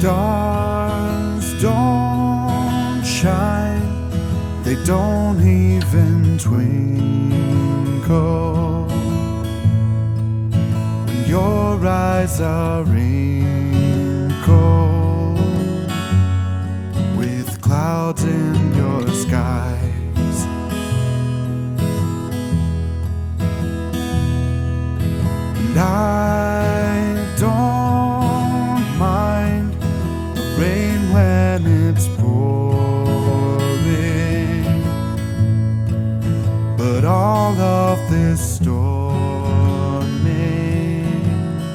Stars don't shine, they don't even twinkle when your eyes are wrinkled with clouds in your skies. And I don't mind the rain when it's pouring, but all of this storming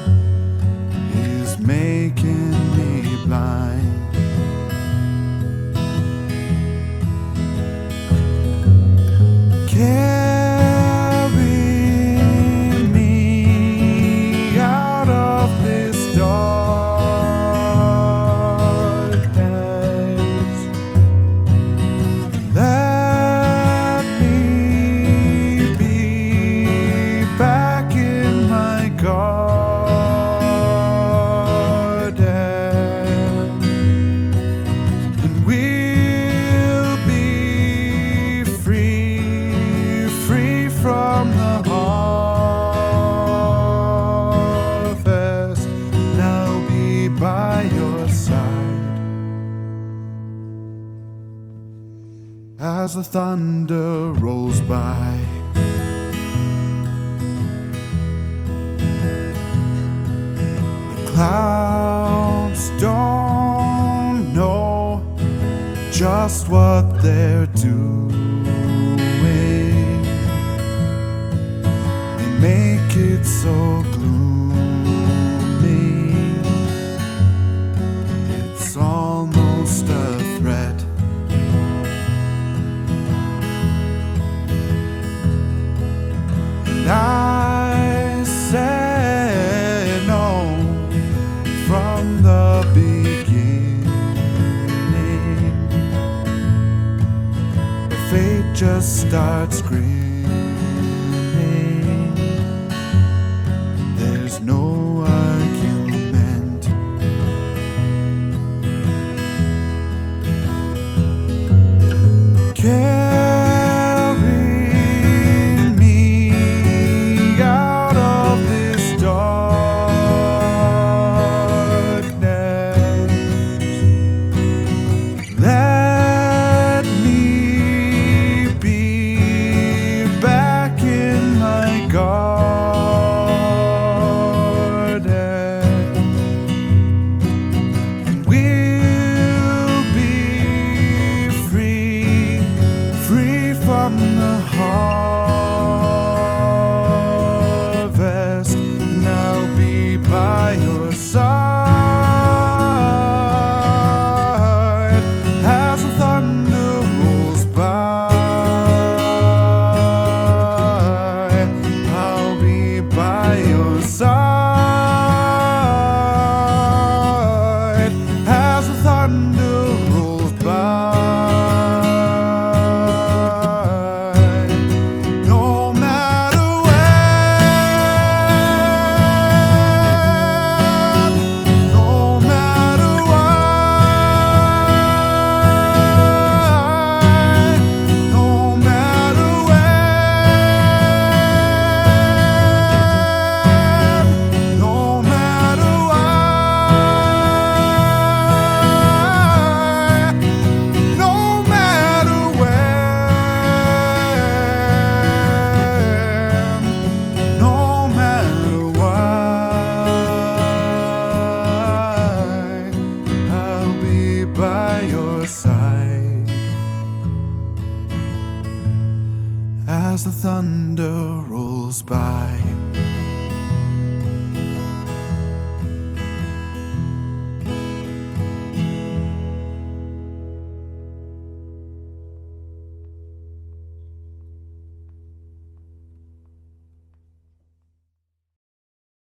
is making me blind. Carry me out of this darkness. Let me be back in my garden, and we'll be free from the harvest, and I'll be by your side as the thunder rolls by. The clouds don't know just what they're doing. They make it so gloomy, it's almost a threat. And I said no from the beginning, but fate just starts screaming. There's no argument. Carry me out of this darkness. Let me be back in my garden, and we'll be free from the harvest, and I'll be by your side as the thunder rolls by. I'll be by your side as the thunder rolls by. No matter when, no matter why, no matter when, no matter why, no matter when, no matter why, I'll be by your side as the thunder rolls by.